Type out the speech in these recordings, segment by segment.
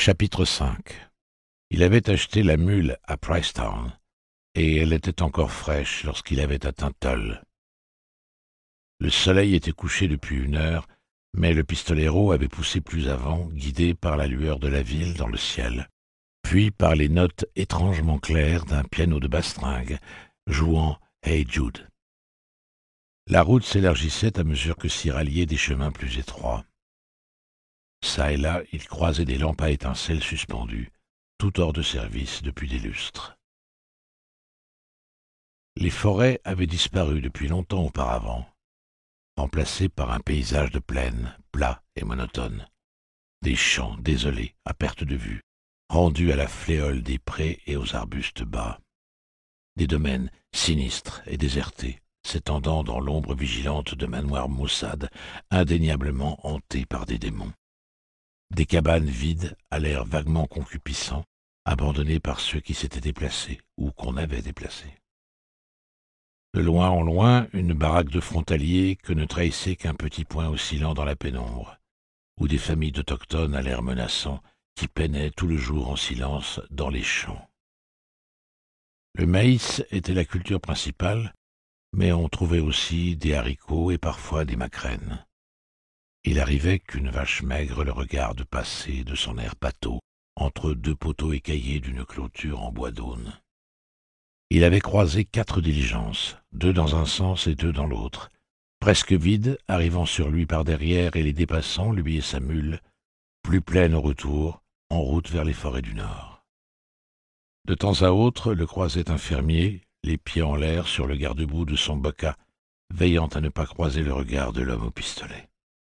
Chapitre 5. Il avait acheté la mule à Pricetown, et elle était encore fraîche lorsqu'il avait atteint Tull. Le soleil était couché depuis 1 heure, mais le pistolero avait poussé plus avant, guidé par la lueur de la ville dans le ciel, puis par les notes étrangement claires d'un piano de bastringue, jouant « Hey Jude ». La route s'élargissait à mesure que s'y ralliaient des chemins plus étroits. Çà et là, il croisait des lampes à étincelles suspendues, tout hors de service depuis des lustres. Les forêts avaient disparu depuis longtemps auparavant, remplacées par un paysage de plaine, plat et monotone. Des champs désolés, à perte de vue, rendus à la fléole des prés et aux arbustes bas. Des domaines sinistres et désertés, s'étendant dans l'ombre vigilante de manoirs maussades, indéniablement hantés par des démons. Des cabanes vides, à l'air vaguement concupiscent, abandonnées par ceux qui s'étaient déplacés ou qu'on avait déplacés. De loin en loin, une baraque de frontaliers que ne trahissait qu'un petit point oscillant dans la pénombre, ou des familles d'autochtones à l'air menaçant qui peinaient tout le jour en silence dans les champs. Le maïs était la culture principale, mais on trouvait aussi des haricots et parfois des maquereines. Il arrivait qu'une vache maigre le regarde passer de son air pâteau entre 2 poteaux écaillés d'une clôture en bois d'aune. Il avait croisé 4 diligences, 2 dans un sens et 2 dans l'autre, presque vides, arrivant sur lui par derrière et les dépassant, lui et sa mule, plus pleines au retour, en route vers les forêts du Nord. De temps à autre, le croisait un fermier, les pieds en l'air sur le garde-boue de son bocca, veillant à ne pas croiser le regard de l'homme au pistolet.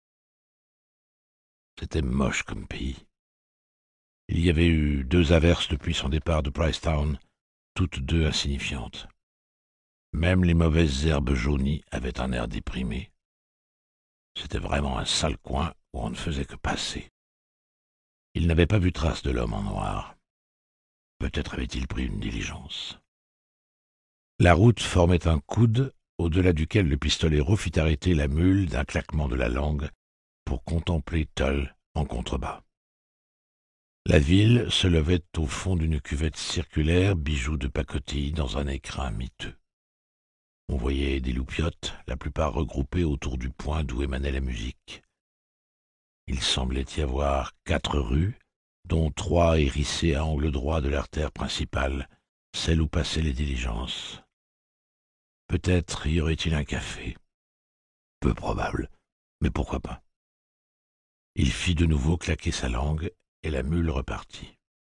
C'était moche comme pays. Il y avait eu 2 averses depuis son départ de Pricetown, toutes 2 insignifiantes. Même les mauvaises herbes jaunies avaient un air déprimé. C'était vraiment un sale coin où on ne faisait que passer. Il n'avait pas vu trace de l'homme en noir. Peut-être avait-il pris une diligence. La route formait un coude, au-delà duquel le pistolero fit arrêter la mule d'un claquement de la langue pour contempler Tull en contrebas. La ville se levait au fond d'une cuvette circulaire, bijou de pacotille dans un écrin miteux. On voyait des loupiottes, la plupart regroupées autour du point d'où émanait la musique. Il semblait y avoir 4 rues, dont 3 hérissées à angle droit de l'artère principale, celle où passaient les diligences. Peut-être y aurait-il un café. Peu probable, mais pourquoi pas. Il fit de nouveau claquer sa langue, et la mule repartit.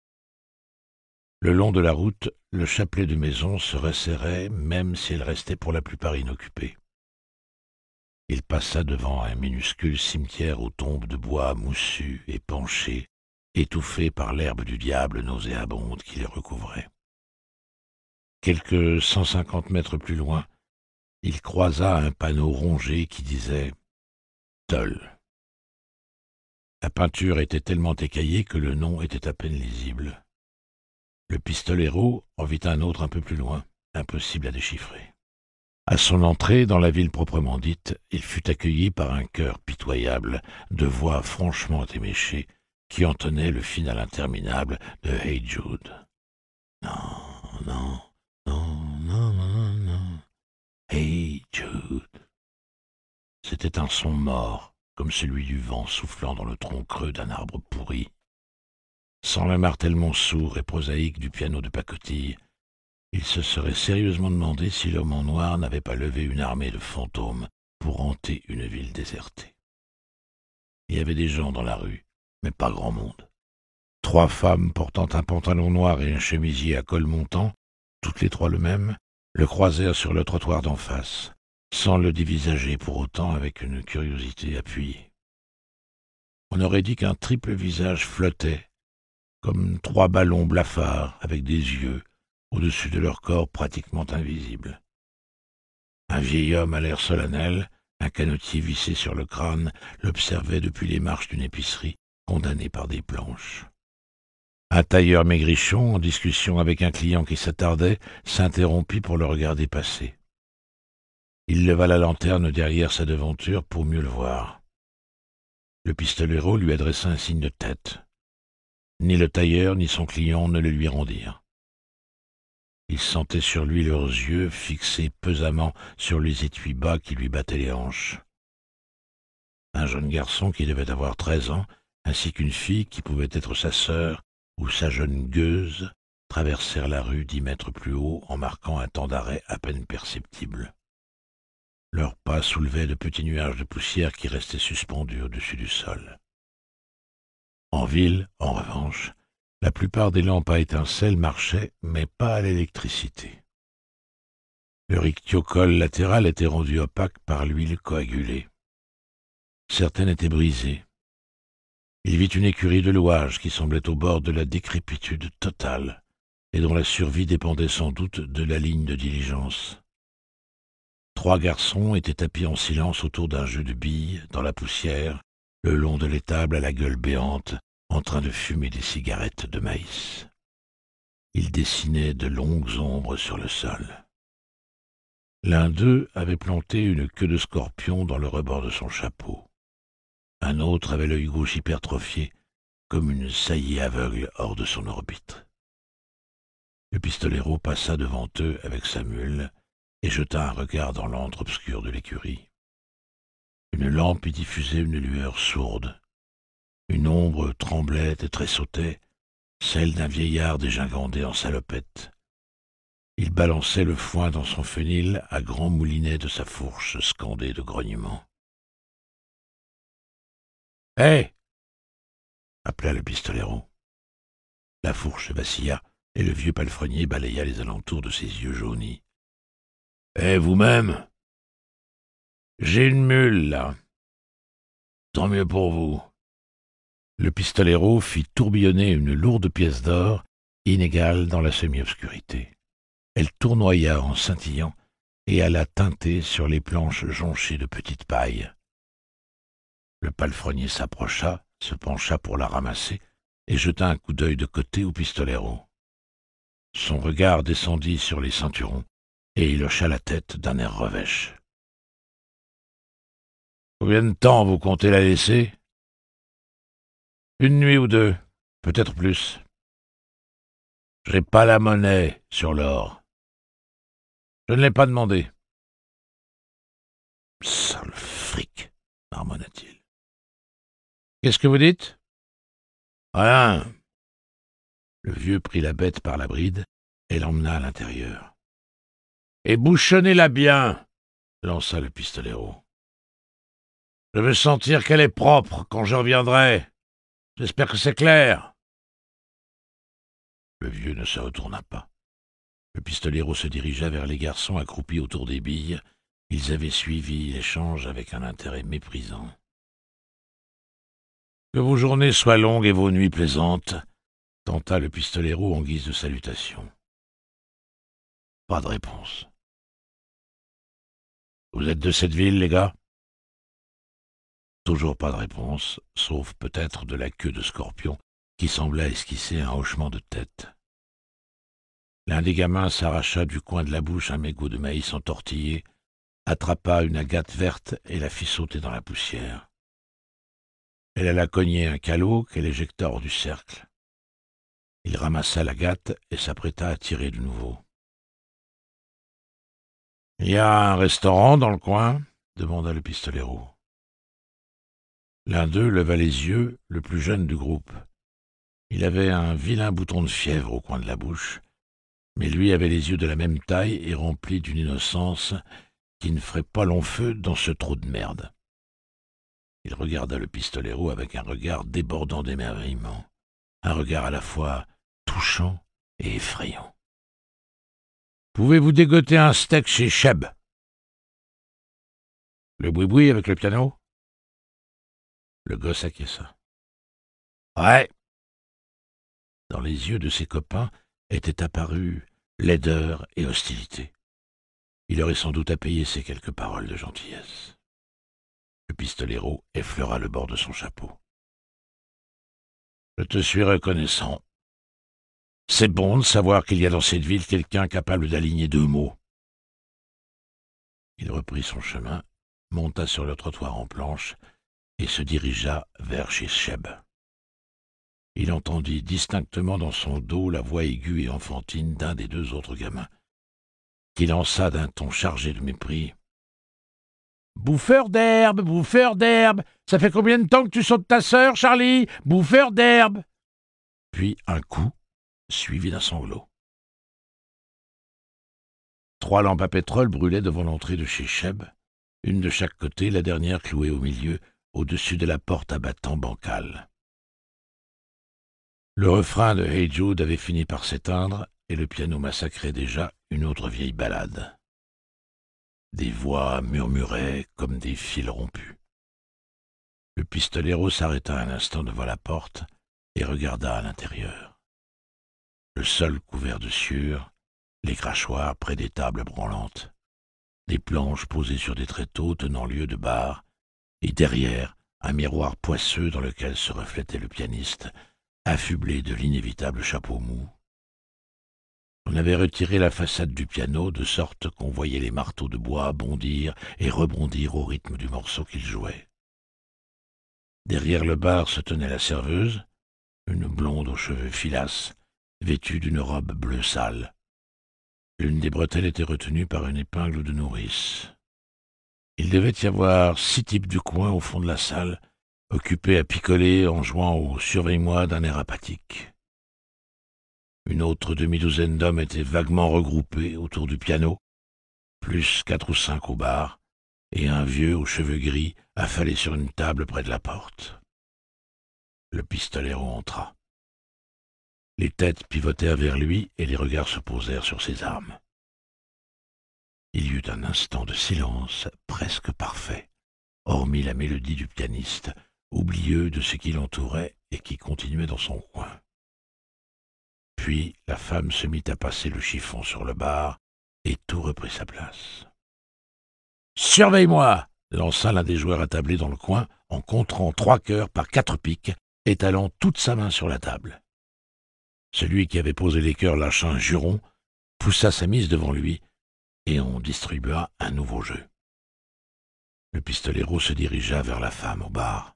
Le long de la route, le chapelet de maisons se resserrait, même si elles restaient pour la plupart inoccupées. Il passa devant un minuscule cimetière aux tombes de bois moussus et penchés, étouffés par l'herbe du diable nauséabonde qui les recouvrait. Quelques 150 mètres plus loin, il croisa un panneau rongé qui disait « Tull ». La peinture était tellement écaillée que le nom était à peine lisible. Le pistolero en vit un autre un peu plus loin, impossible à déchiffrer. À son entrée dans la ville proprement dite, il fut accueilli par un chœur pitoyable de voix franchement éméchées qui entonnaient le final interminable de « Hey Jude ». Non, non, non, non, non, non. Hey Jude. C'était un son mort, comme celui du vent soufflant dans le tronc creux d'un arbre pourri. Sans le martèlement sourd et prosaïque du piano de pacotille, il se serait sérieusement demandé si l'homme en noir n'avait pas levé une armée de fantômes pour hanter une ville désertée. Il y avait des gens dans la rue, mais pas grand monde. 3 femmes portant un pantalon noir et un chemisier à col montant, toutes les 3 le même, le croisèrent sur le trottoir d'en face, sans le dévisager pour autant avec une curiosité appuyée. On aurait dit qu'un triple visage flottait, comme 3 ballons blafards avec des yeux au-dessus de leur corps pratiquement invisible. Un vieil homme à l'air solennel, un canotier vissé sur le crâne, l'observait depuis les marches d'une épicerie, condamné par des planches. Un tailleur maigrichon, en discussion avec un client qui s'attardait, s'interrompit pour le regarder passer. Il leva la lanterne derrière sa devanture pour mieux le voir. Le pistolero lui adressa un signe de tête. Ni le tailleur ni son client ne le lui rendirent. Il sentait sur lui leurs yeux fixés pesamment sur les étuis bas qui lui battaient les hanches. Un jeune garçon qui devait avoir 13 ans, ainsi qu'une fille qui pouvait être sa sœur ou sa jeune gueuse, traversèrent la rue 10 mètres plus haut en marquant un temps d'arrêt à peine perceptible. Leurs pas soulevaient de petits nuages de poussière qui restaient suspendus au-dessus du sol. En ville, en revanche, la plupart des lampes à étincelles marchaient, mais pas à l'électricité. Le rictiocole latéral était rendu opaque par l'huile coagulée. Certaines étaient brisées. Il vit une écurie de louage qui semblait au bord de la décrépitude totale et dont la survie dépendait sans doute de la ligne de diligence. 3 garçons étaient tapis en silence autour d'un jeu de billes, dans la poussière, le long de l'étable à la gueule béante, en train de fumer des cigarettes de maïs. Ils dessinaient de longues ombres sur le sol. L'un d'eux avait planté une queue de scorpion dans le rebord de son chapeau. Un autre avait l'œil gauche hypertrophié, comme une saillie aveugle hors de son orbite. Le pistolero passa devant eux avec sa mule et jeta un regard dans l'antre obscur de l'écurie. Une lampe y diffusait une lueur sourde. Une ombre tremblait et tressautait, celle d'un vieillard dégingandé en salopette. Il balançait le foin dans son fenil à grands moulinets de sa fourche scandée de grognements. « Hé !» appela le pistolero. La fourche vacilla, et le vieux palefrenier balaya les alentours de ses yeux jaunis. « Hé, vous-même ! J'ai une mule, là. Tant mieux pour vous. » Le pistolero fit tourbillonner une lourde pièce d'or, inégale dans la semi-obscurité. Elle tournoya en scintillant et alla teinter sur les planches jonchées de petites pailles. Le palefrenier s'approcha, se pencha pour la ramasser et jeta un coup d'œil de côté au pistolero. Son regard descendit sur les ceinturons et il hocha la tête d'un air revêche. « Combien de temps vous comptez la laisser ? » « 1 nuit ou 2, peut-être plus. J'ai pas la monnaie sur l'or. Je ne l'ai pas demandé. »« Sale fric, marmonna-t-il. »« Qu'est-ce que vous dites ? » ?»« Rien. » Le vieux prit la bête par la bride et l'emmena à l'intérieur. « Et bouchonnez-la bien !» lança le pistolero. « Je veux sentir qu'elle est propre quand je reviendrai. J'espère que c'est clair. » Le vieux ne se retourna pas. Le pistolero se dirigea vers les garçons accroupis autour des billes. Ils avaient suivi l'échange avec un intérêt méprisant. « Que vos journées soient longues et vos nuits plaisantes, » tenta le pistolero en guise de salutation. Pas de réponse. « Vous êtes de cette ville, les gars ? » Toujours pas de réponse, sauf peut-être de la queue de scorpion qui semblait esquisser un hochement de tête. L'un des gamins s'arracha du coin de la bouche un mégot de maïs entortillé, attrapa une agate verte et la fit sauter dans la poussière. Elle alla cogner un calot qu'elle éjecta hors du cercle. Il ramassa l'agate et s'apprêta à tirer de nouveau. « Il y a un restaurant dans le coin ? » demanda le pistolero. L'un d'eux leva les yeux, le plus jeune du groupe. Il avait un vilain bouton de fièvre au coin de la bouche, mais lui avait les yeux de la même taille et remplis d'une innocence qui ne ferait pas long feu dans ce trou de merde. Il regarda le pistolero avec un regard débordant d'émerveillement, un regard à la fois touchant et effrayant. « Pouvez-vous dégoter un steak chez Cheb ? » ?»« Le boui-boui avec le piano ? » Le gosse acquiesça. « Ouais. » Dans les yeux de ses copains étaient apparus laideur et hostilité. Il aurait sans doute à payer ces quelques paroles de gentillesse. Le pistolero effleura le bord de son chapeau. « Je te suis reconnaissant. C'est bon de savoir qu'il y a dans cette ville quelqu'un capable d'aligner 2 mots. » Il reprit son chemin, monta sur le trottoir en planche et se dirigea vers chez Cheb. Il il entendit distinctement dans son dos la voix aiguë et enfantine d'un des deux autres gamins, qui lança d'un ton chargé de mépris: « Bouffeur d'herbe, ça fait combien de temps que tu sautes ta sœur, Charlie? Bouffeur d'herbe !» Puis un coup, suivi d'un sanglot. 3 lampes à pétrole brûlaient devant l'entrée de chez Cheb, une de chaque côté, la dernière clouée au milieu, au-dessus de la porte à battant bancale. Le refrain de Hey Jude avait fini par s'éteindre, et le piano massacrait déjà une autre vieille ballade. Des voix murmuraient comme des fils rompus. Le pistolero s'arrêta un instant devant la porte et regarda à l'intérieur. Le sol couvert de sueur, les crachoirs près des tables branlantes, des planches posées sur des tréteaux tenant lieu de bar, et derrière, un miroir poisseux dans lequel se reflétait le pianiste, affublé de l'inévitable chapeau mou. On avait retiré la façade du piano de sorte qu'on voyait les marteaux de bois bondir et rebondir au rythme du morceau qu'il jouait. Derrière le bar se tenait la serveuse, une blonde aux cheveux filasses, vêtue d'une robe bleu sale. L'une des bretelles était retenue par une épingle de nourrice. Il devait y avoir 6 types du coin au fond de la salle, occupés à picoler en jouant au « surveille-moi » d'un air apathique. Une autre demi-douzaine d'hommes étaient vaguement regroupés autour du piano, plus 4 ou 5 au bar, et un vieux aux cheveux gris affalé sur une table près de la porte. Le pistolero entra. Les têtes pivotèrent vers lui et les regards se posèrent sur ses armes. Il y eut un instant de silence presque parfait, hormis la mélodie du pianiste, oublieux de ce qui l'entourait et qui continuait dans son coin. Puis la femme se mit à passer le chiffon sur le bar, et tout reprit sa place. « Surveille-moi » lança l'un des joueurs attablés dans le coin, en contrant 3 cœurs par 4 piques, étalant toute sa main sur la table. Celui qui avait posé les cœurs lâcha un juron, poussa sa mise devant lui, et on distribua un nouveau jeu. Le pistolero se dirigea vers la femme au bar.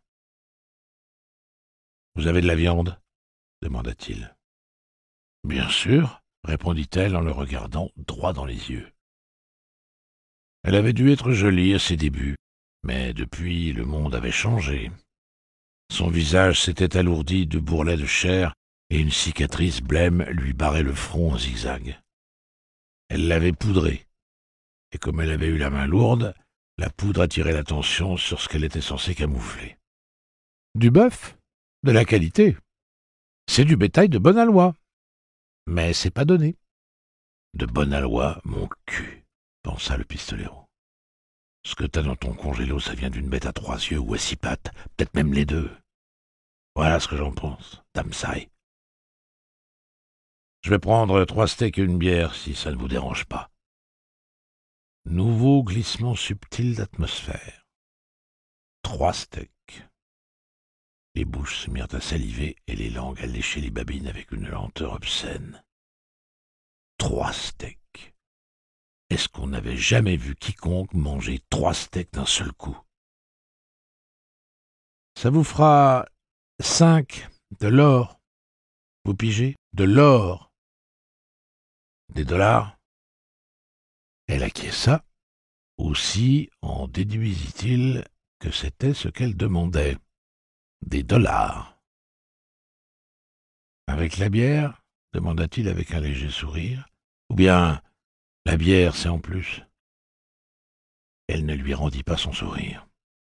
« Vous avez de la viande » demanda-t-il. « Bien sûr, » répondit-elle en le regardant droit dans les yeux. Elle avait dû être jolie à ses débuts, mais depuis le monde avait changé. Son visage s'était alourdi de bourrelets de chair et une cicatrice blême lui barrait le front en zigzag. Elle l'avait poudré, et comme elle avait eu la main lourde, la poudre attirait l'attention sur ce qu'elle était censée camoufler. « Du bœuf, de la qualité. C'est du bétail de bonne aloi. Mais c'est pas donné. »« De bonne aloi, mon cul, » pensa le pistolero. « Ce que t'as dans ton congélo, ça vient d'une bête à 3 yeux ou à 6 pattes, peut-être même les 2. Voilà ce que j'en pense, Damsai. Je vais prendre 3 steaks et une bière, si ça ne vous dérange pas. » Nouveau glissement subtil d'atmosphère. 3 steaks. Les bouches se mirent à saliver et les langues à lécher les babines avec une lenteur obscène. 3 steaks. Est-ce qu'on n'avait jamais vu quiconque manger 3 steaks d'un seul coup? Ça vous fera 5 de l'or. Vous pigez? De l'or. Des dollars? Elle acquiesça. Aussi en déduisit-il que c'était ce qu'elle demandait. Des dollars. « Avec la bière » demanda-t-il avec un léger sourire. « Ou bien la bière, c'est en plus ?» Elle ne lui rendit pas son sourire.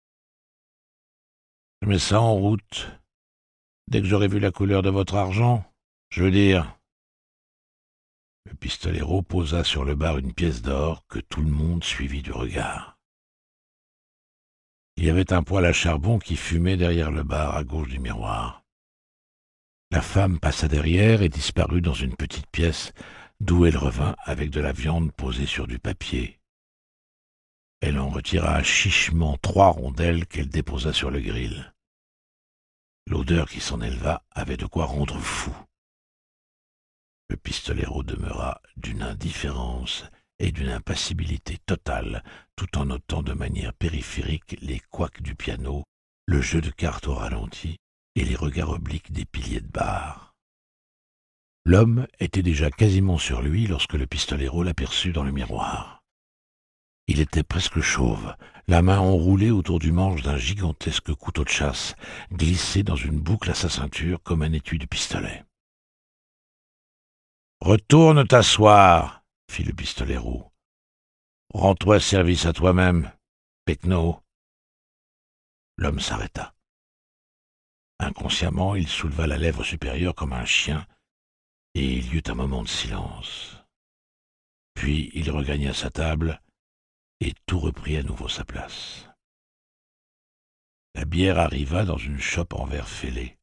« Je mets ça en route. Dès que j'aurai vu la couleur de votre argent, je veux dire... » Le pistolero posa sur le bar une pièce d'or que tout le monde suivit du regard. Il y avait un poêle à charbon qui fumait derrière le bar à gauche du miroir. La femme passa derrière et disparut dans une petite pièce d'où elle revint avec de la viande posée sur du papier. Elle en retira chichement 3 rondelles qu'elle déposa sur le grill. L'odeur qui s'en éleva avait de quoi rendre fou. Le pistolero demeura d'une indifférence et d'une impassibilité totale, tout en notant de manière périphérique les couacs du piano, le jeu de cartes au ralenti et les regards obliques des piliers de bar. L'homme était déjà quasiment sur lui lorsque le pistolero l'aperçut dans le miroir. Il était presque chauve, la main enroulée autour du manche d'un gigantesque couteau de chasse, glissé dans une boucle à sa ceinture comme un étui de pistolet. « Retourne t'asseoir, fit le pistolero. Rends-toi service à toi-même, Pecno. » L'homme s'arrêta. Inconsciemment, il souleva la lèvre supérieure comme un chien, et il y eut un moment de silence. Puis il regagna sa table, et tout reprit à nouveau sa place. La bière arriva dans une chope en verre fêlé.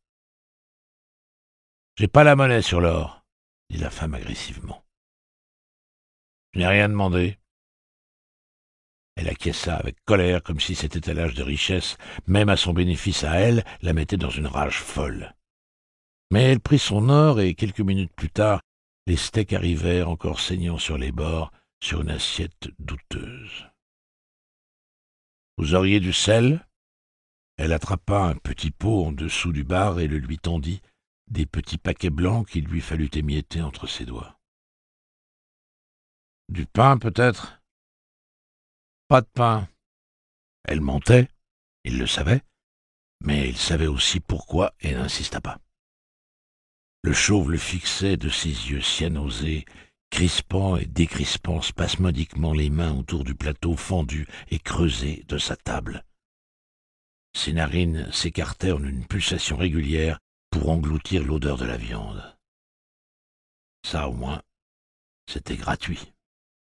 « J'ai pas la monnaie sur l'or, » dit la femme agressivement. « Je n'ai rien demandé. » Elle acquiesça avec colère, comme si cet étalage de richesse, même à son bénéfice à elle, la mettait dans une rage folle. Mais elle prit son or, et quelques minutes plus tard, les steaks arrivèrent, encore saignant sur les bords, sur une assiette douteuse. « Vous auriez du sel ?» Elle attrapa un petit pot en dessous du bar et le lui tendit, des petits paquets blancs qu'il lui fallut émietter entre ses doigts. « Du pain, peut-être ?»« Pas de pain. » Elle mentait, il le savait, mais il savait aussi pourquoi et n'insista pas. Le chauve le fixait de ses yeux cyanosés, crispant et décrispant spasmodiquement les mains autour du plateau fendu et creusé de sa table. Ses narines s'écartaient en une pulsation régulière pour engloutir l'odeur de la viande. Ça, au moins, c'était gratuit.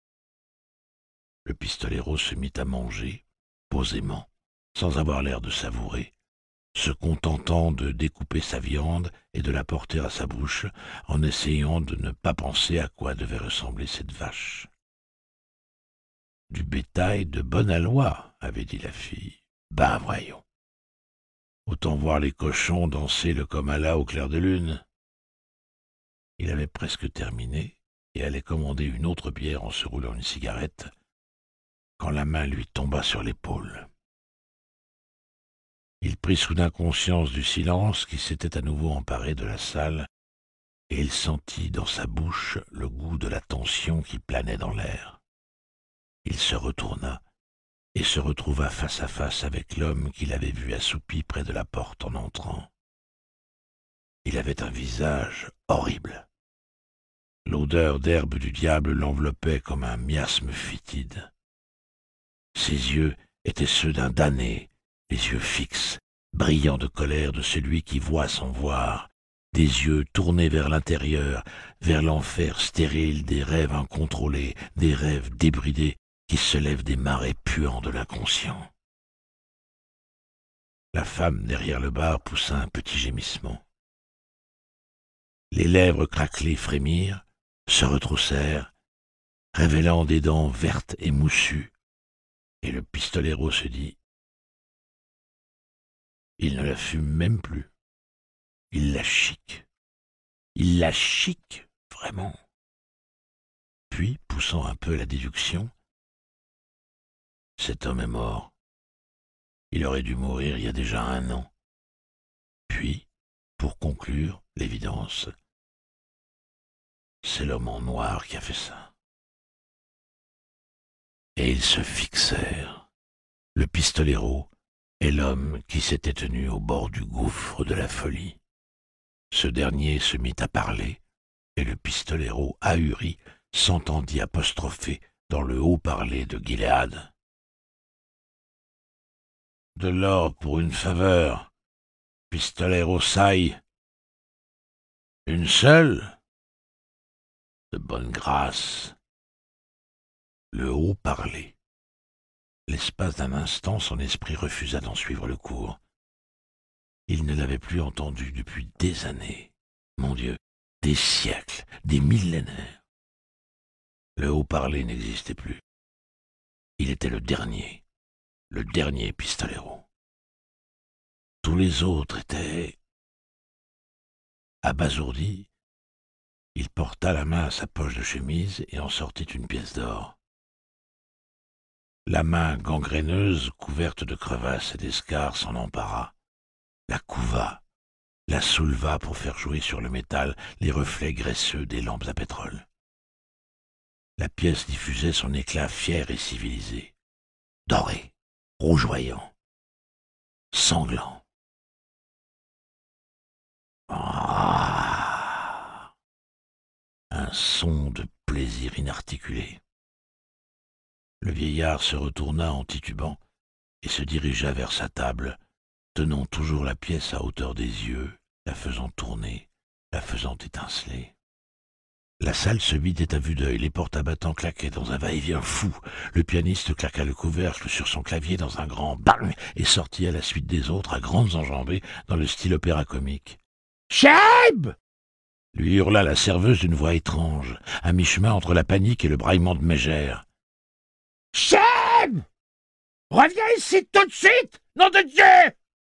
Le pistolero se mit à manger, posément, sans avoir l'air de savourer, se contentant de découper sa viande et de la porter à sa bouche, en essayant de ne pas penser à quoi devait ressembler cette vache. « Du bétail de bonne aloi, » avait dit la fille. « Ben voyons. Autant voir les cochons danser le comala au clair de lune. » Il avait presque terminé et allait commander une autre bière en se roulant une cigarette, quand la main lui tomba sur l'épaule. Il prit soudain conscience du silence qui s'était à nouveau emparé de la salle, et il sentit dans sa bouche le goût de la tension qui planait dans l'air. Il se retourna et se retrouva face à face avec l'homme qu'il avait vu assoupi près de la porte en entrant. Il avait un visage horrible. L'odeur d'herbe du diable l'enveloppait comme un miasme fétide. Ses yeux étaient ceux d'un damné, les yeux fixes, brillants de colère de celui qui voit sans voir, des yeux tournés vers l'intérieur, vers l'enfer stérile des rêves incontrôlés, des rêves débridés qui se lèvent des marais puants de l'inconscient. La femme derrière le bar poussa un petit gémissement. Les lèvres craquelées frémirent, se retroussèrent, révélant des dents vertes et moussues, et le pistolero se dit: il ne la fume même plus. Il la chique. Il la chique, vraiment. Puis, poussant un peu la déduction, cet homme est mort. Il aurait dû mourir il y a déjà 1 an. Puis, pour conclure l'évidence, c'est l'homme en noir qui a fait ça. Et ils se fixèrent, le pistolero et l'homme qui s'était tenu au bord du gouffre de la folie. Ce dernier se mit à parler, et le pistolero, ahuri, s'entendit apostropher dans le haut-parler de Gilead. « De l'or pour une faveur, pistolero sai. Une seule? De bonne grâce. » Le haut-parler. L'espace d'un instant, son esprit refusa d'en suivre le cours. Il ne l'avait plus entendu depuis des années. Mon Dieu, des siècles, des millénaires. Le haut-parler n'existait plus. Il était le dernier pistolero. Tous les autres étaient... Abasourdi, il porta la main à sa poche de chemise et en sortit une pièce d'or. La main gangréneuse, couverte de crevasses et d'escarres, s'en empara, la couva la souleva pour faire jouer sur le métal les reflets graisseux des lampes à pétrole. La pièce diffusait son éclat fier et civilisé, doré, rougeoyant, sanglant. Ah, un son de plaisir inarticulé. Le vieillard se retourna en titubant et se dirigea vers sa table, tenant toujours la pièce à hauteur des yeux, la faisant tourner, la faisant étinceler. La salle se vidait à vue d'œil, les portes à battants claquaient dans un va-et-vient fou. Le pianiste claqua le couvercle sur son clavier dans un grand bang et sortit à la suite des autres à grandes enjambées dans le style opéra comique. « Cheb !» lui hurla la serveuse d'une voix étrange, à mi-chemin entre la panique et le braillement de mégère. « Cheb ! Reviens ici tout de suite, nom de Dieu !»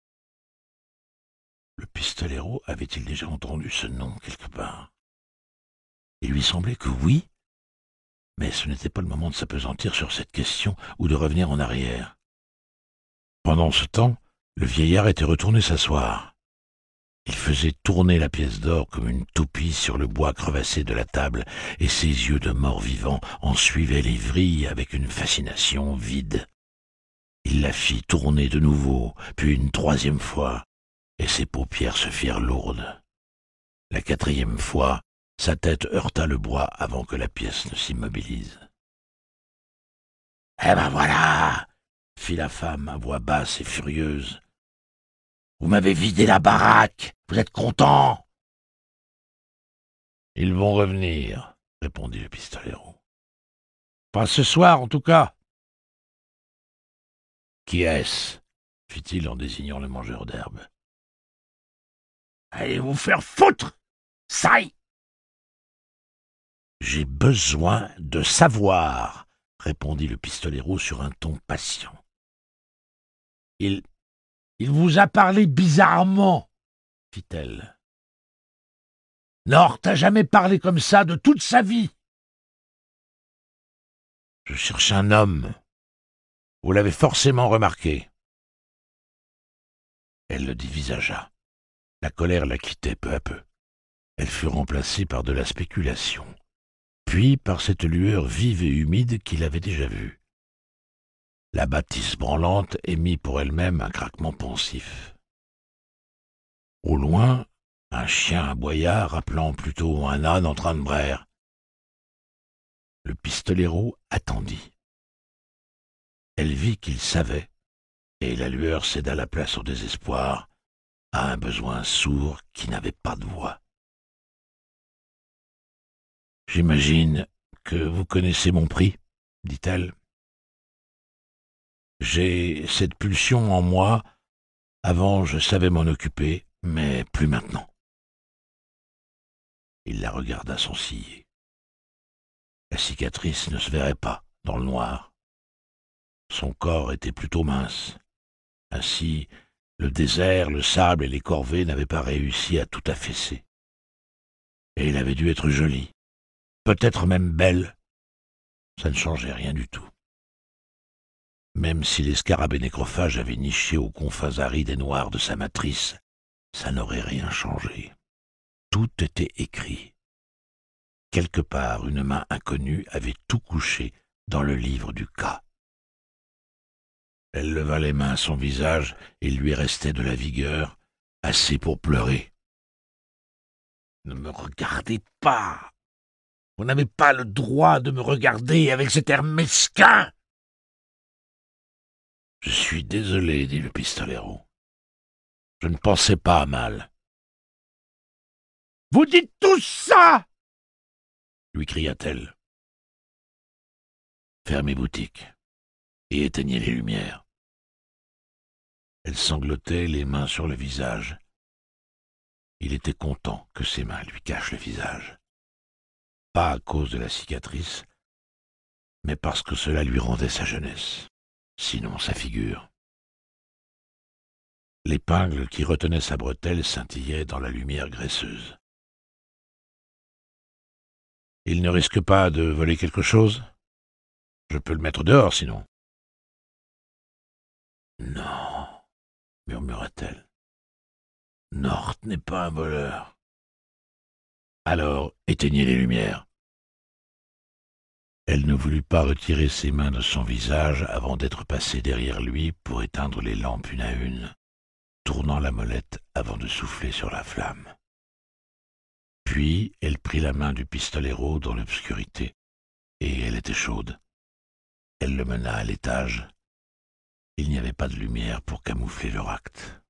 Le pistolero avait-il déjà entendu ce nom quelque part? Il lui semblait que oui, mais ce n'était pas le moment de s'appesantir sur cette question ou de revenir en arrière. Pendant ce temps, le vieillard était retourné s'asseoir. Il faisait tourner la pièce d'or comme une toupie sur le bois crevassé de la table, et ses yeux de mort-vivant en suivaient les vrilles avec une fascination vide. Il la fit tourner de nouveau, puis une troisième fois, et ses paupières se firent lourdes. La quatrième fois, sa tête heurta le bois avant que la pièce ne s'immobilise. « Eh ben voilà !» fit la femme à voix basse et furieuse. « Vous m'avez vidé la baraque, vous êtes content ?»« Ils vont revenir, » répondit le pistolero. « Pas ce soir, en tout cas. »« Qui est-ce » fit-il en désignant le mangeur d'herbe. « Allez vous faire foutre, saille !»« J'ai besoin de savoir, » répondit le pistolero sur un ton patient. « Il vous a parlé bizarrement, » fit-elle. « Nord t'a jamais parlé comme ça de toute sa vie. »« Je cherche un homme. Vous l'avez forcément remarqué. » Elle le dévisagea. La colère la quittait peu à peu. Elle fut remplacée par de la spéculation, puis par cette lueur vive et humide qu'il avait déjà vue. La bâtisse branlante émit pour elle-même un craquement pensif. Au loin, un chien aboya, rappelant plutôt un âne en train de braire. Le pistolero attendit. Elle vit qu'il savait, et la lueur céda la place au désespoir, à un besoin sourd qui n'avait pas de voix. « J'imagine que vous connaissez mon prix, » dit-elle. « J'ai cette pulsion en moi. Avant, je savais m'en occuper, mais plus maintenant. » Il la regarda sourciller. La cicatrice ne se verrait pas dans le noir. Son corps était plutôt mince. Ainsi, le désert, le sable et les corvées n'avaient pas réussi à tout affaisser. Et elle avait dû être jolie, peut-être même belle. Ça ne changeait rien du tout. Même si les scarabées nécrophages avaient niché aux confins arides et noirs de sa matrice, ça n'aurait rien changé. Tout était écrit. Quelque part, une main inconnue avait tout couché dans le livre du cas. Elle leva les mains à son visage, et il lui restait de la vigueur, assez pour pleurer. « Ne me regardez pas! Vous n'avez pas le droit de me regarder avec cet air mesquin !»« Je suis désolé, » dit le pistolero. « Je ne pensais pas à mal. »« Vous dites tous ça !» lui cria-t-elle. « Fermez boutique et éteignez les lumières. » Elle sanglotait, les mains sur le visage. Il était content que ses mains lui cachent le visage. Pas à cause de la cicatrice, mais parce que cela lui rendait sa jeunesse, sinon sa figure. L'épingle qui retenait sa bretelle scintillait dans la lumière graisseuse. « Il ne risque pas de voler quelque chose? Je peux le mettre dehors, sinon. »« Non, » murmura-t-elle. « Nort n'est pas un voleur. Alors, éteignez les lumières. Elle ne voulut pas retirer ses mains de son visage avant d'être passée derrière lui pour éteindre les lampes une à une, tournant la molette avant de souffler sur la flamme. Puis elle prit la main du pistolero dans l'obscurité, et elle était chaude. Elle le mena à l'étage. Il n'y avait pas de lumière pour camoufler leur acte.